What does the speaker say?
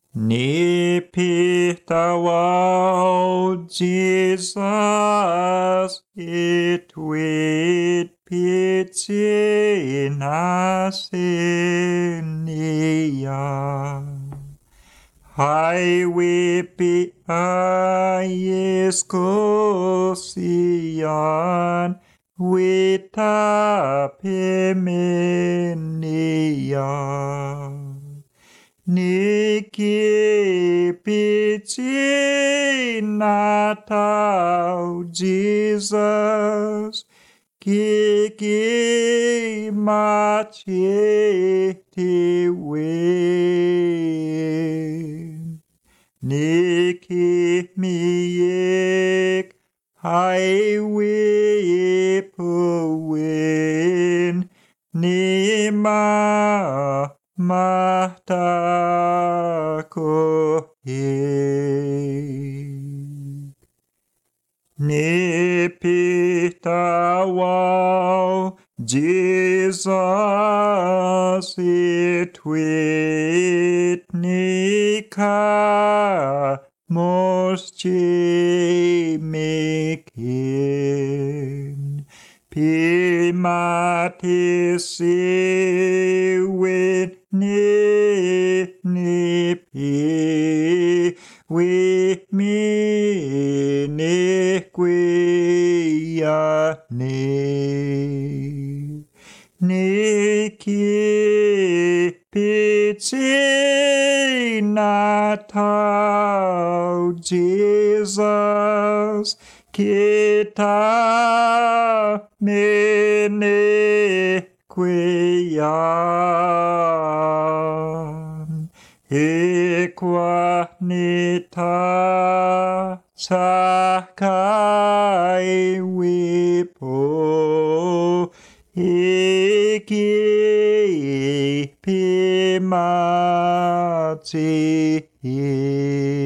Nipitawao Jesus it with pity nasinia. Hai wipi aieskosian wita pimenia. Niki piti natau Jesus kiki machiti win. Niki miik hai wipuwin nima matakohi. Nipitawao Jesus itwit nika moschimikin pimatisi wit nipi we miniquiane niki piti natau Jesus kita miniquian Equanita sakai wipo iki pimati